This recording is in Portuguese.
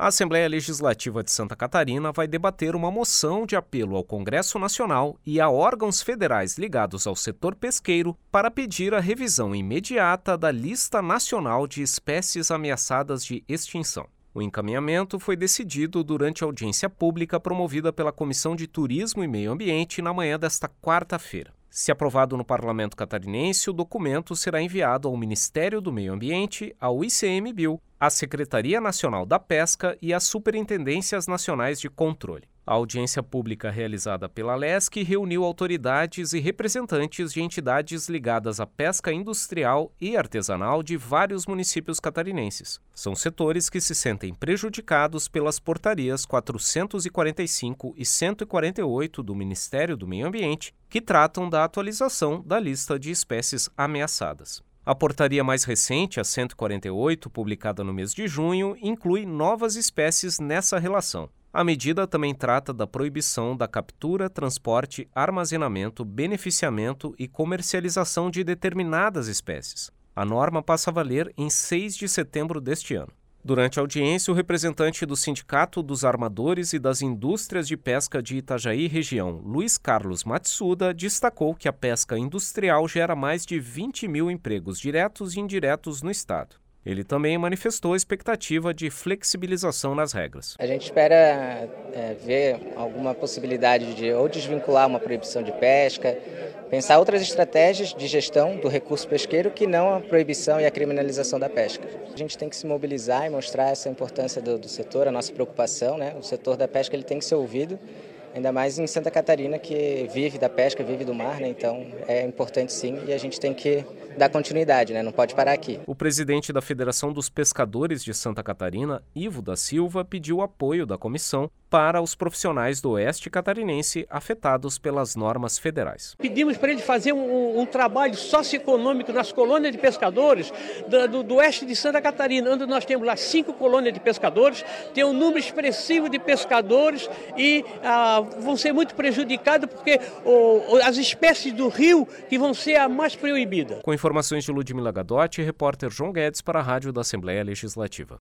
A Assembleia Legislativa de Santa Catarina vai debater uma moção de apelo ao Congresso Nacional e a órgãos federais ligados ao setor pesqueiro para pedir a revisão imediata da Lista Nacional de Espécies Ameaçadas de Extinção. O encaminhamento foi decidido durante a audiência pública promovida pela Comissão de Turismo e Meio Ambiente na manhã desta quarta-feira. Se aprovado no Parlamento catarinense, o documento será enviado ao Ministério do Meio Ambiente, ao ICMBio, à Secretaria Nacional da Pesca e às Superintendências Nacionais de Controle. A audiência pública realizada pela LESC reuniu autoridades e representantes de entidades ligadas à pesca industrial e artesanal de vários municípios catarinenses. São setores que se sentem prejudicados pelas portarias 445 e 148 do Ministério do Meio Ambiente, que tratam da atualização da lista de espécies ameaçadas. A portaria mais recente, a 148, publicada no mês de junho, inclui novas espécies nessa relação. A medida também trata da proibição da captura, transporte, armazenamento, beneficiamento e comercialização de determinadas espécies. A norma passa a valer em 6 de setembro deste ano. Durante a audiência, o representante do Sindicato dos Armadores e das Indústrias de Pesca de Itajaí região, Luiz Carlos Matsuda, destacou que a pesca industrial gera mais de 20 mil empregos diretos e indiretos no estado. Ele também manifestou a expectativa de flexibilização nas regras. A gente espera ver alguma possibilidade de ou desvincular uma proibição de pesca, pensar outras estratégias de gestão do recurso pesqueiro que não a proibição e a criminalização da pesca. A gente tem que se mobilizar e mostrar essa importância do setor, a nossa preocupação, né? O setor da pesca ele tem que ser ouvido, ainda mais em Santa Catarina, que vive da pesca, vive do mar, né? Então é importante sim e a gente tem que dar continuidade, né? Não pode parar aqui. O presidente da Federação dos Pescadores de Santa Catarina, Ivo da Silva, pediu apoio da comissão para os profissionais do oeste catarinense afetados pelas normas federais. Pedimos para ele fazer um trabalho socioeconômico nas colônias de pescadores do oeste de Santa Catarina, onde nós temos lá 5 colônias de pescadores, tem um número expressivo de pescadores e vão ser muito prejudicados porque as espécies do rio que vão ser a mais proibida. Com informações de Ludmila Gadotti, repórter João Guedes para a Rádio da Assembleia Legislativa.